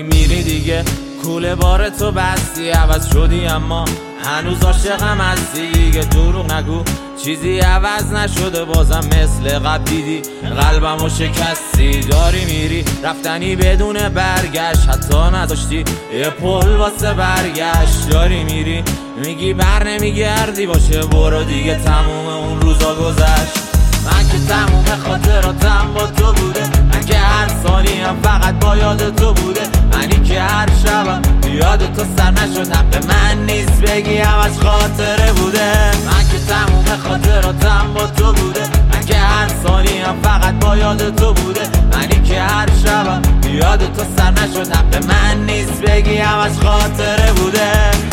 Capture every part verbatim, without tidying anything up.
میری دیگه کوله بار تو بستی عوض شدی اما هنوز عاشقم هستی دیگه دروغ نگو چیزی عوض نشده بازم مثل قبل دیدی قلبمو شکستی داری میری رفتنی بدون برگشت حتی نداشتی یه پل واسه برگشت داری میری میگی بر نمیگردی باشه برو دیگه تموم اون روزا گذشت من که تموم خاطراتم با تو بوده من که هر ثانیه هم فقط با یاد تو بوده منی که هر شبم یاد تو سر نشد حق من نیست بگی همش خاطره بوده من که تموم خاطراتم با تو بوده من که هر ثانیه هم فقط با یاد تو بوده منی که هر شبم یاد تو سر نشد حق من نیست بگی همش خاطره بوده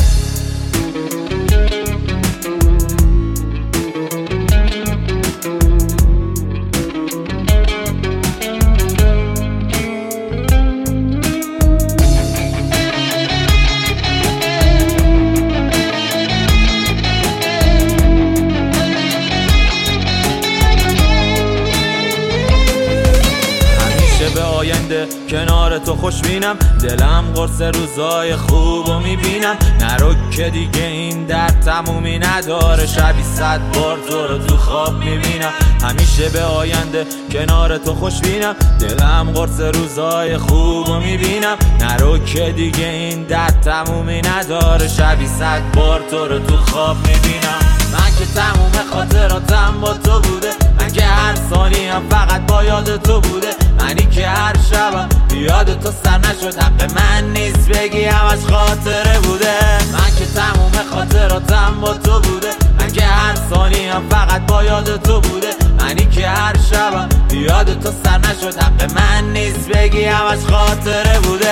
به آینده کنار تو خوشبینم دلم قرص روزای خوبو میبینم نرو که دیگه این درد تمومی نداره شبی صد بار تو رو تو خواب میبینم همیشه به آینده کنار تو خوشبینم دلم قرص روزای خوبو میبینم نرو که دیگه این درد تمومی نداره شبی صد بار تو رو تو خواب میبینم من که تموم خاطراتم با تو بوده من که هر ثانیه هم فقط با یاد تو بوده منی که هر شبم یاد تو سر نشد حق من نیست بگی همش خاطره بوده من که تموم خاطراتم با تو بوده من که هر ثانیه هم فقط با یاد تو بوده منی که هر شبم یاد تو سر نشد حق من نیست بگی همش خاطره بوده